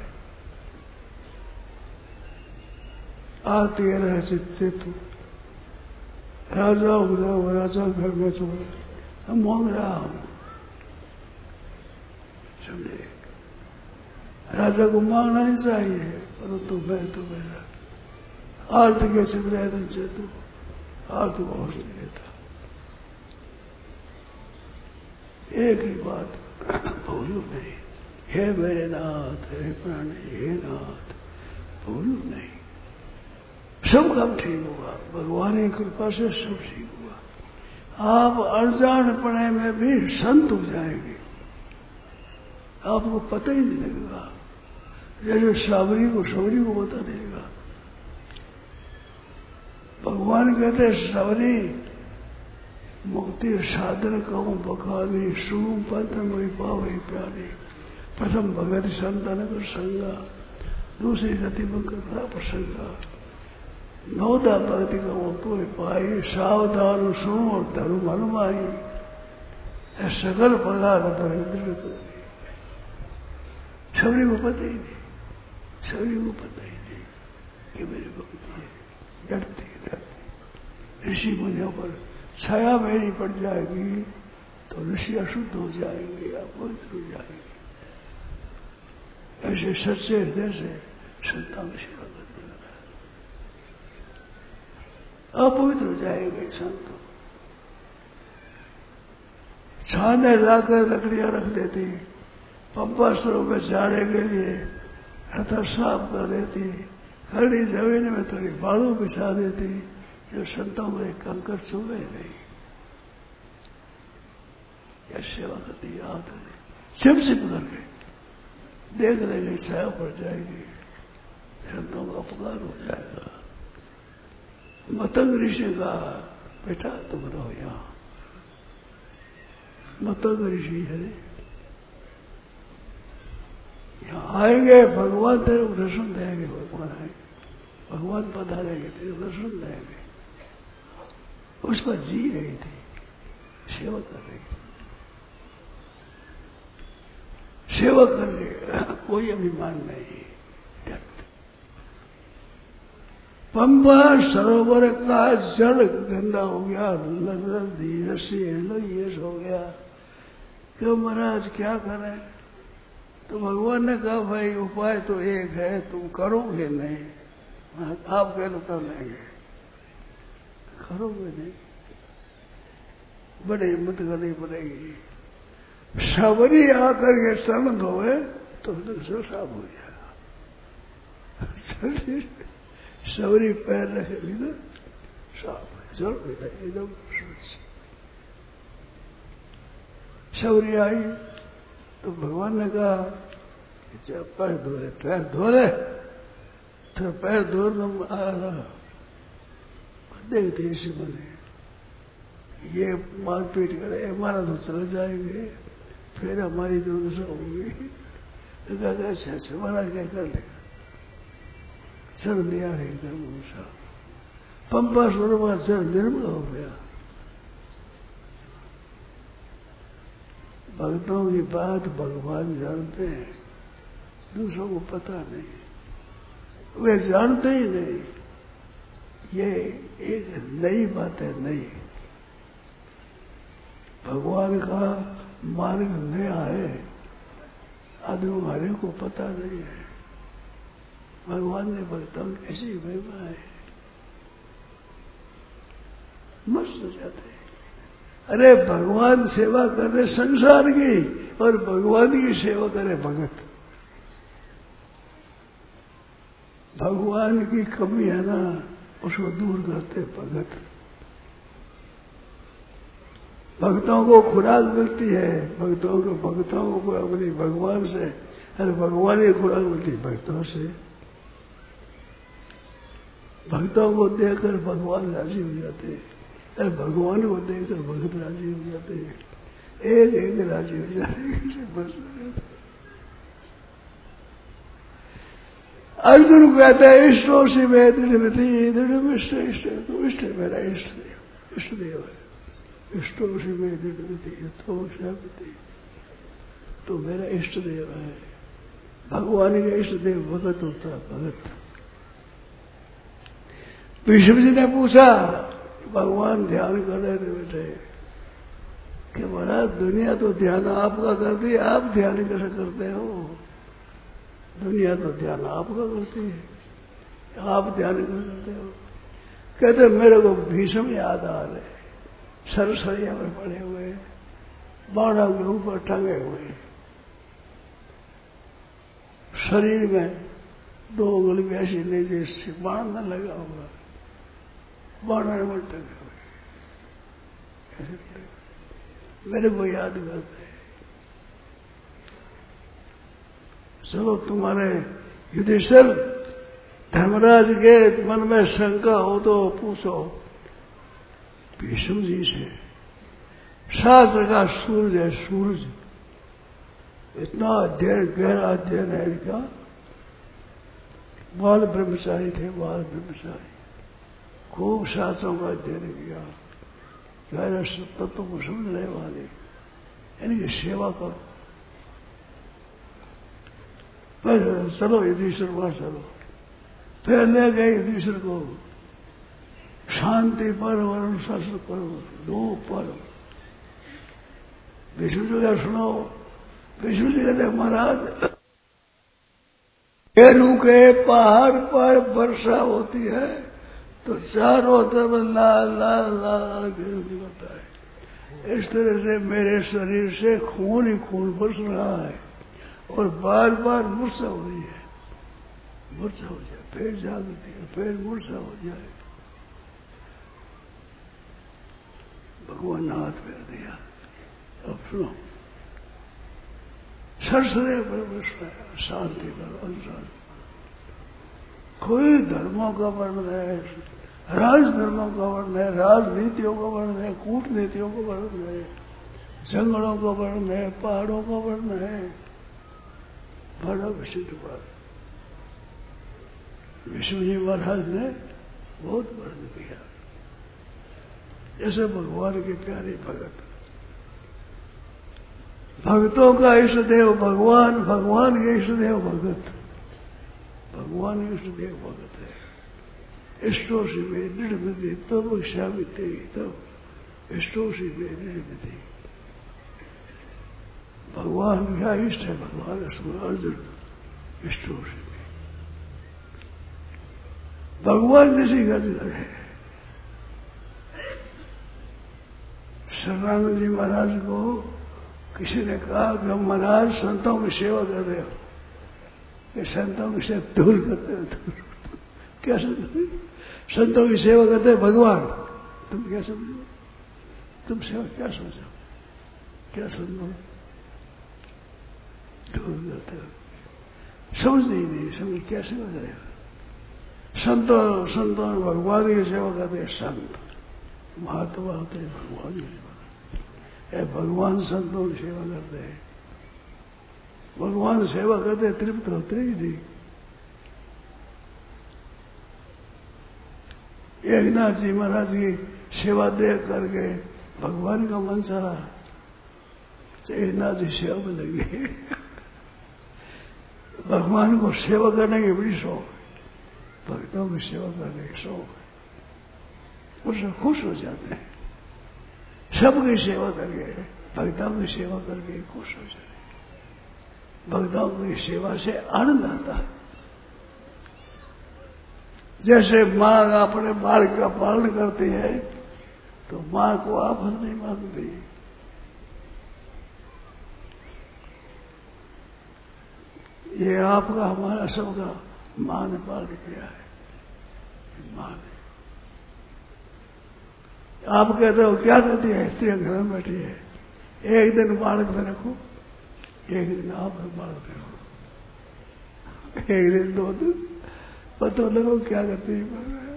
आती रहे चित्ते तू राजा उदाव, राजा घर में तो हम मांग रहा हूं। समझे, राजा को मांगना ही चाहिए, परंतु मैं तो मेरा आर्थ के चित्र चेतु आर्थ बहुत लेता। एक ही बात भूलू नहीं, हे मेरे नाथ, हे प्राणी, हे नाथ भूलू नहीं। सब काम ठीक होगा, भगवान की कृपा से सब ठीक होगा। आप अनजानपने में भी संत हो जाएंगे, आपको पता ही नहीं लगेगा। जैसे सावरी को पता नहीं लगेगा। भगवान कहते सावरी मुक्ति साधन कहूँ बखानी सुनु पंथ में पावे प्यारे। प्रथम भगत संतन कर संगा, दूसरी रति कथा प्रसंगा। नौदा भक्ति कहूँ तो पाई, सावधान सुनो और धर्म हनुमाई। सकल पदार्थ छवरी को पता ही नहीं, छवरी को पता ही नहीं कि मेरी भक्ति है। डरती डरती ऋषि मुनियों पर छाया मेरी पड़ जाएगी तो ऋषि अशुद्ध हो जाएंगे, अपवित्र हो जाएंगे। ऐसे सच्चे हृदय से संतान सेवा करते रहना, अपवित्र हो जाएंगे संत। छाने लाकर लकड़ियां रख देती, पंपा सरोवर में जाने के लिए हथा साफ कर देती, खड़ी जमीन में थोड़ी बालू बिछा देती, जो संतों में एक कंकर चुभे नहीं। क्या सेवा करती याद है, छिप छिप करके देख लेंगे, छाया पड़ जाएगी, संतों का उपकार हो जाएगा। मतंग ऋषि का बेटा तुम रहो यहाँ, मतंग ऋषि है, यहाँ आएंगे भगवान तेरे को दर्शन देंगे। भगवान आएंगे, भगवान पधारेंगे, तेरे को दर्शन देंगे। उस पर जी रही थी, सेवा कर रही थी, सेवा कर रही, कोई अभिमान नहीं। पंपा सरोवर का जल गंदा हो गया, नदी रस्सी ये हो गया। क्यों महाराज क्या करें? तो भगवान ने कहा भाई उपाय तो एक है, तुम करोगे नहीं, आप कह तो कर लेंगे, करोगे नहीं, बड़े हिम्मत करनी पड़ेगी। सबरी आकर के शरण धोए तो दूसरा साफ हो जाएगा। सबरी पैर रखेगी ना साफ जल एकदम स्वच्छ। सबरी आई तो भगवान ने कहा जब पैर धो ले, पैर धो ले, तो पैर धो देखते इसी बने ये मारपीट करे, हमारा तो चले जाएंगे, फिर हमारी दुर्दशा होगी। अच्छा अच्छा महाराज क्या कर लेगा, चल लिया है दुर्दशा। पंपा सरोवर जल निर्मल हो गया। भक्तों की बात भगवान जानते हैं, दूसरों को पता नहीं, वे जानते ही नहीं। ये एक नई बात है, नई। भगवान का मार्ग नया है, आदमी हमारे को पता नहीं है। भगवान ने भक्तों की ऐसी महिमा है, मस्त हो जाते हैं। अरे भगवान सेवा करे संसार की, और भगवान की सेवा करे भगत। भगवान की कमी है ना, उसको दूर करते भगत। भक्तों को खुराक मिलती है, भक्तों को अपनी भगवान से, अरे भगवान की खुराक मिलती है भक्तों से। भक्तों को देखकर भगवान राजी हो जाते हैं, अरे भगवान को देखकर भक्त राजी हो जाते हैं, एक एक राजी हो जाते हैं। बस अर्जुन कहता है इष्टों से मैं दृढ़ दृढ़ इष्ट इष्ट, तो इष्ट मेरा इष्ट देव है। इष्टों से मैं दृढ़ तो मेरा इष्ट देव है। भगवान का इष्ट देव भगत होता है, भगत। विष्णु जी ने पूछा, भगवान ध्यान कर रहे थे बेटे कि महाराज दुनिया तो ध्यान आपका करती है, आप ध्यान कैसे करते हो? दुनिया तो ध्यान आपका करती है, आप ध्यान कैसे करते हो? कहते मेरे को भीष्म याद आ रहे, सरसरिया में पड़े हुए, बाड़ा के ऊपर टंगे हुए, शरीर में दो उंगली में ऐसी नीचे बाण न लगा हुआ, बाड़ा में टंगे हुए, ऐसे पड़े। मेरे को याद करते, चलो तुम्हारे युधिष्ठिर धर्मराज के मन में शंका हो तो पूछो भीष्म जी से, शास्त्र का सूरज है, सूरज इतना अध्ययन, गहरा अध्ययन है इनका। बाल ब्रह्मचारी थे, बाल ब्रह्मचारी, खूब शास्त्रों का अध्ययन किया, गहरा तत्व को समझने वाले, इनकी सेवा करो। फिर चलो युधिष्ठिर वहां चलो, फिर ले गए युधिष्ठिर को शांति पर्व, अनुशासन पर्व, 2 पर्व। विष्णु जी का सुनो। विष्णु जी कहते महाराज केरू के पहाड़ पर वर्षा होती है तो चारों तरफ लाल लाल लाल घेरू निकलता है। इस तरह से मेरे शरीर से खून ही खून बरस रहा है और बार बार मूर्छा हो रही है। मूर्छा हो जाए, फिर जागृति है, फिर मूर्छा हो जाए। भगवान ने हाथ फेर दिया। अब सुनो, सरसरे पर शांति करो, अनुशासन। कोई धर्मों का वर्णन है, राजधर्मों का वर्णन है, राजनीतियों का वर्णन है, कूटनीतियों का वर्णन है, जंगलों का वर्णन है, पहाड़ों का वर्णन है। बड़ा विचित्र बात। विष्णु जी महाराज ने बहुत वर्णन किया। जैसे भगवान के प्यारे भगत, भक्तों का इष्ट देव भगवान, भगवान के इष्ट देव भगत, भगवान इष्ट देव भगत है। इष्टोषि में दृढ़ विधि तब श्यामिते, तब इष्टोषि में दृढ़ विधि। भगवान क्या इष्ट है, भगवान अर्जुन इष्टोषि में। भगवान किसी का दिल है। शरणानंद जी महाराज को किसी ने कहा कि हम महाराज संतों की सेवा कर रहे हो, कि संतों की सेवा धूल करते हो। क्या समझो? संतों की सेवा करते भगवान, तुम क्या समझो? तुम सेवा क्या समझो? क्या समझो? धूल करते हो, समझते ही नहीं। समझ क्या सेवा करेगा? संतों भगवान की सेवा करते, संत महात्मा होते हैं, भगवान की सेवा करते। भगवान संतों की सेवा करते हैं। भगवान सेवा करते तृप्त होते ही नहीं। एकनाथ जी महाराज की सेवा देख करके भगवान का मन चला, तो एकनाथ जी सेवा में लगे। भगवान को सेवा करने की बड़ी शौक है, भक्तों की सेवा करने की शौक है, उससे खुश हो जाते हैं। सबकी सेवा करके, भक्तों की सेवा करके खुश हो जाते हैं। भक्तों की सेवा से आनंद आता है। जैसे माँ अपने बालक का पालन करती है तो माँ को आभर नहीं मांगती। ये आपका हमारा सबका माँ ने पालन किया है। माँ ने, आप कहते हो क्या करती है? स्त्री घर में बैठी है, एक दिन बालक में रखो, एक दिन आप बालक में रखो, एक दिन 2 दिन, पता लगो क्या करती है।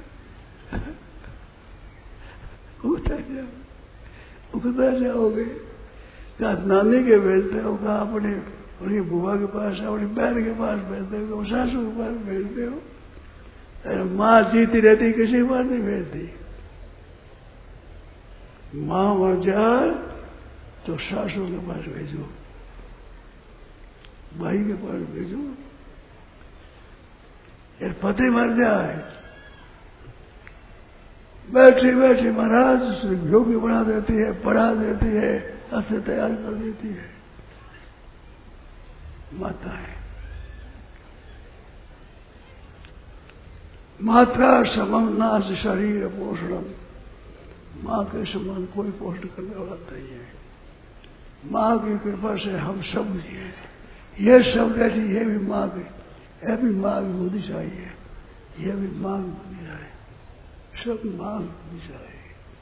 उगता जाओगे। कहा नानी के भेजते हो, कहा अपने उनकी बुआ के पास, अपनी बहन के पास भेजते हो, सासू के पास भेजते हो। अरे माँ जीती रहती किसी के पास नहीं भेजती। माँ मर जाए तो सासू के पास भेजो, भाई के पास भेजो। यार पति मर जाए, बैठी बैठी महाराज योगी बना देती है, पढ़ा देती है, ऐसे तैयार कर देती है। माताएं, माता समम नाश शरीर पोषणम, माँ के समान कोई पोषण करने वाला नहीं है। माँ की कृपा से हम सब जिए। ये सब जैसी ये भी माँ की, यह भी माँ की बुद्धि चाहिए, यह भी माँ की बुद्धि चाहिए, सब माँ की बुद्धि चाहिए।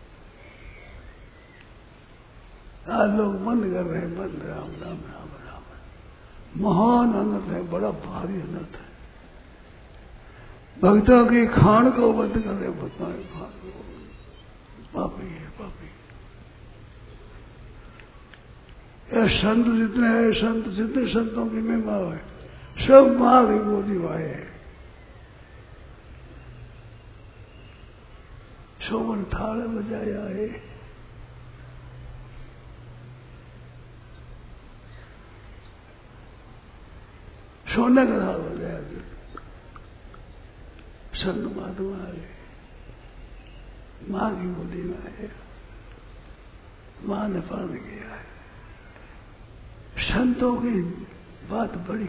आज लोग बंद कर रहे हैं, बंद राम राम राम राम। महान अनर्थ है, बड़ा भारी अनर्थ है। भक्तों की खान को बंद कर रहे, भक्तों की खान को। पापी है, पापी। ये संत जितने हैं, संत जितने संतों की महिमा है, सब माँ की गोदी में आए हैं। शोभन थाल बजाया है, सोने का थाल बजाया, संत महात्मा आए, माँ की गोदी में आए, माँ ने पालन किया है। संतों की बात बड़ी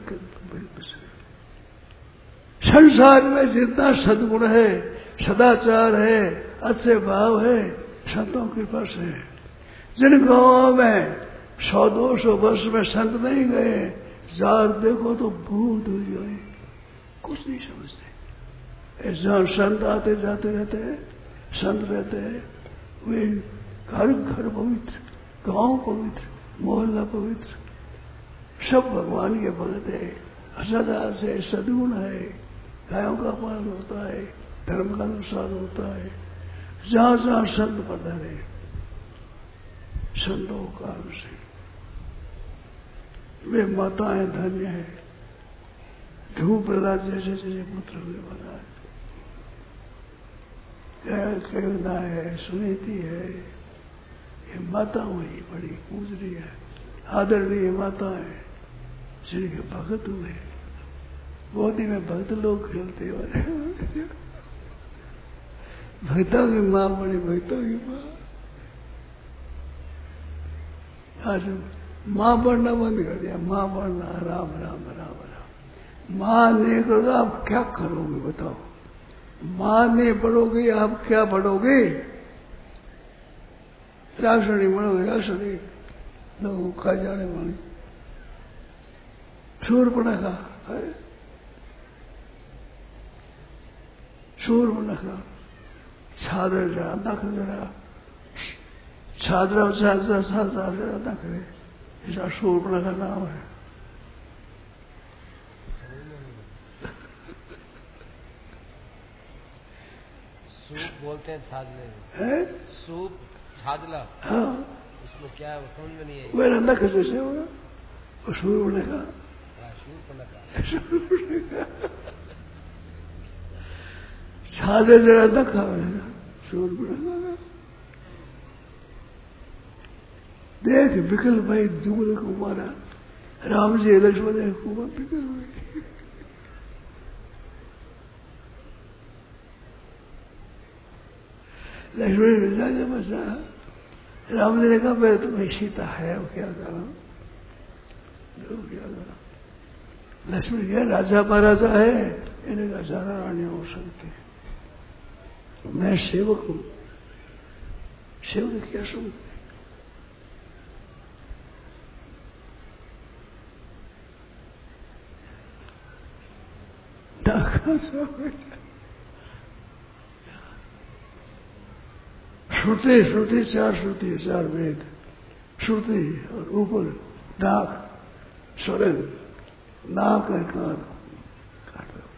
संसार में जितना सद्गुण है, सदाचार है, अच्छे भाव है, संतों की कृपा से है। जिन गांवों में 100-200 वर्ष में संत नहीं गए, जार देखो तो भूत हो गए, कुछ नहीं समझते। जहां संत आते जाते रहते हैं, संत रहते हैं, वे घर घर पवित्र, गांव पवित्र, मोहल्ला पवित्र, सब भगवान के भगत है। सदा से सद्गुण है, गायों का पालन होता है, धर्म का अनुसार होता है। जहां जहां संत पधारे, संतों के कारण से वे माताएं धन्य है। ध्रुव प्रहलाद जैसे जैसे पुत्र हुए बना है, केवना है, सुनीति है, ये माताओं ही बड़ी पूजनीय है, आदरणीय माता है, जिनके भगत हुए। गोदी में भक्त लोग खेलते हुए, भक्तों की माँ बड़ी भक्तों की माँ। आज माँ पढ़ना बंद कर दिया, माँ पढ़ना राम राम राम राम। माँ नहीं करोगे आप क्या करोगे बताओ? माँ नहीं पढ़ोगे आप क्या पढ़ोगे? राक्षणी बनोगे, राक्षणी लोग खा जाने वाली शूरपणा का शूरपणा का छात्र जरा नख जरा छात्रा छात्रा छात्रा जरा नख है, ऐसा शूरपणा का नाम है। सूप बोलते हैं छाजले है? सूप छाजला, हाँ उसमें क्या है वो समझ में नहीं है। मेरा नख जैसे होगा और शूरपणा का छादे जरा नख आवेगा, शूरपणा का। देख बिकल भाई जुगल कुमारा, राम जी लक्ष्मण कुमार बिकल भाई। लक्ष्मण ने जाके बचा, राम जी ने कहा मैं तुम्हें सीता है, वो क्या करा, क्या करा। लक्ष्मण क्या राजा महाराजा है, इन्हें कहा ज्यादा रानियां हो सकती है, मैं सेवक हूं, सेवक क्या सुन। श्रुति श्रुति चार श्रुति चार वेद, श्रुति और ऊपर नाक स्वरन, नाक है कान काट दो।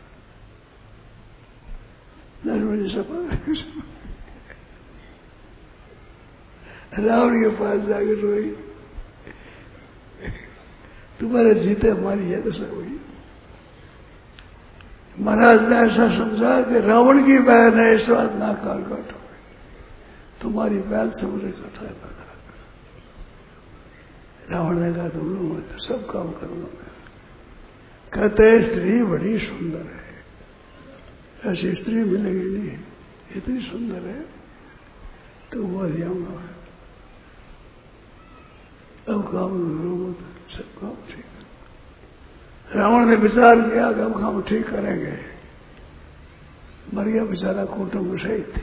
लक्ष्मण जी सब रावण के पास जाकर रोई, तुम्हारे जीते हमारी है दशा हुई। महाराज ने ऐसा समझा कि रावण की बहन है, इस बात ना कान काटो, तुम्हारी बहन से मुझे कटा है। रावण ने कहा तुम लोग मैं तो सब काम करूंगा मैं। कहते स्त्री बड़ी सुंदर है, ऐसी स्त्री मिलेगी नहीं, इतनी सुंदर है तो मर जाऊंगा। अब काम करूंगा तो सब काम ठीक है। रावण ने विचार किया कि अब काम ठीक करेंगे, मर गया बेचारा कुटुंब सहित।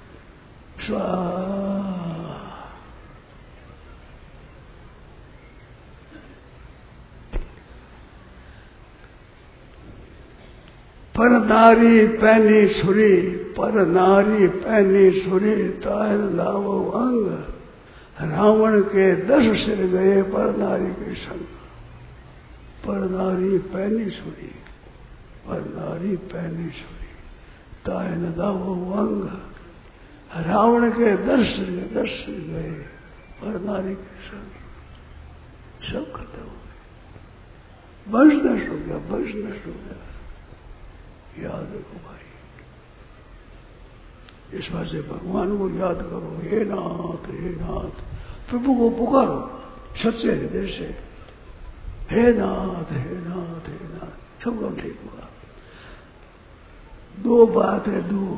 पर नारी पैनी छुरी, पर नारी पैनी छुरी, ताय लावो अंग, रावण के 10 सिर गए पर नारी के संग। पर नारी पैनी छुरी, पर नारी पैनी छुरी, ताय लावो अंग, रावण के 10 सिर गए पर नारी के संग। सब खत्म हो गया, वंश नष्ट हो गया, वंश नष्ट हो गया। याद रखो भाई, इस बात से भगवान को याद करो, हे नाथ हे नाथ, प्रभु को पुकारो सच्चे हृदय से, हे नाथ हे नाथ हे नाथ, सब काम ठीक होगा। दो बात है, दो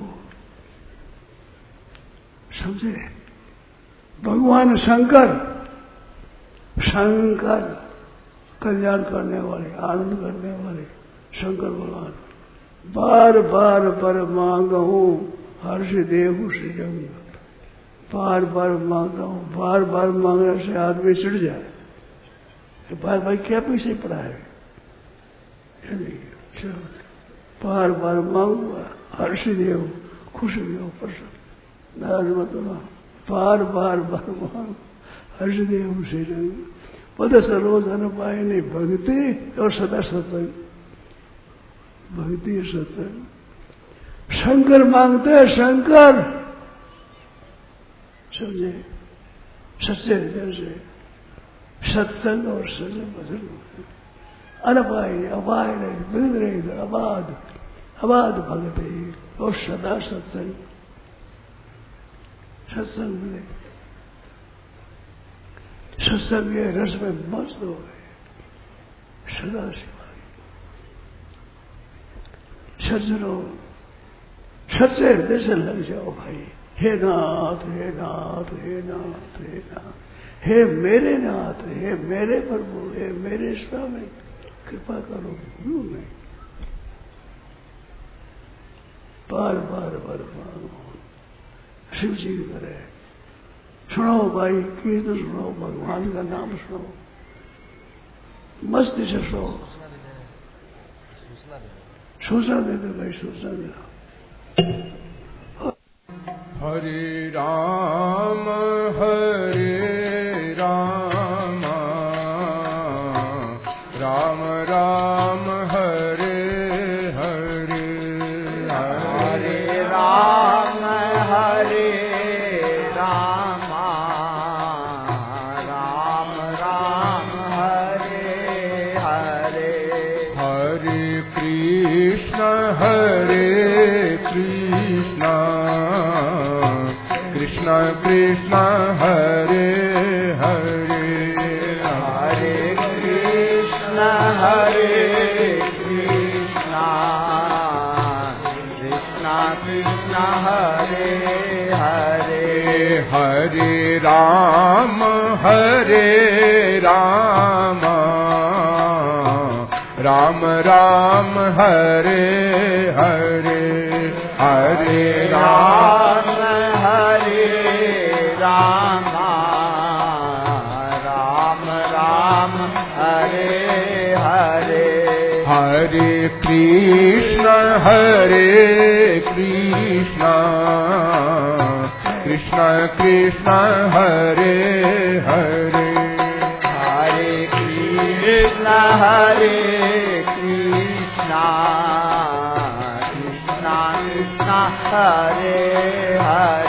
समझे। भगवान शंकर, शंकर कल्याण करने वाले, आनंद करने वाले शंकर भगवान, बार बार पर मांगा हूं हर्ष देहु सृजंग, बार बार मांगा हूं। बार बार मांगने से आदमी चिढ़ जाए, बार बार क्या पीछे पड़ा है, बार बार मांगूंगा हर्ष देव, खुश भी हो, प्रसन्न नाराज मत होना, बार बार बार मांग हर्ष देव सृजंग, पद सर्वधन पाए नहीं, भक्ति और सदा सत्संग, भक्ति सत्संग। शंकर मांगते हैं, शंकर समझे, सच्चे हृदय से सत्संग और सजन भजन, अनपाय अपाय नहीं, बिगड़ अबाध अबाध भक्ति और सदा सत्संग, सत्संग मिले, सत्संग के रस में मस्त हो गए सदा शिवाय। सज्जनों सच्चे हृदय से लग जाओ भाई, हे नाथ हे नाथ हे नाथ हे नाथ, हे मेरे नाथ, हे मेरे प्रभु, हे मेरे स्वामी, कृपा करो, क्यों नहीं, बार बार बार मांगो, शिव जी की तरह सुनो भाई, कीर्तन सुनो, भगवान का नाम सुनो, मस्ती से सुनो, सूचना दे दो भाई, सूचना दे दो। हरे राम हरे राम, राम राम हरे हरे, हरे राम हरे राम, राम राम हरे हरे, हरे कृष्ण कृष्ण कृष्ण हरे हरे, हरे कृष्ण कृष्ण कृष्ण हरे हरे, हरे राम राम राम हरे हरे, हरे राम हरे राम, राम राम हरे हरे, हरे कृष्ण कृष्ण कृष्ण हरे हरे, हरे कृष्ण कृष्ण कृष्ण हरे हरे,